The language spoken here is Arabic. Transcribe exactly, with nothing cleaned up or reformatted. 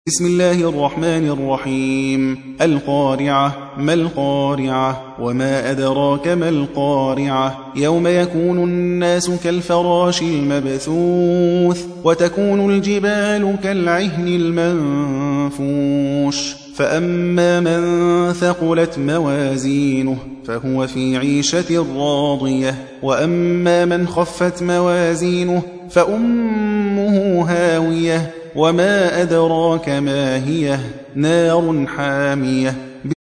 بسم الله الرحمن الرحيم القارعة ما القارعة وما أدراك ما القارعة يوم يكون الناس كالفراش المبثوث وتكون الجبال كالعهن المنفوش فأما من ثقلت موازينه فهو في عيشة راضية وأما من خفت موازينه فأمه هاوية وما أدراك ما هي نار حامية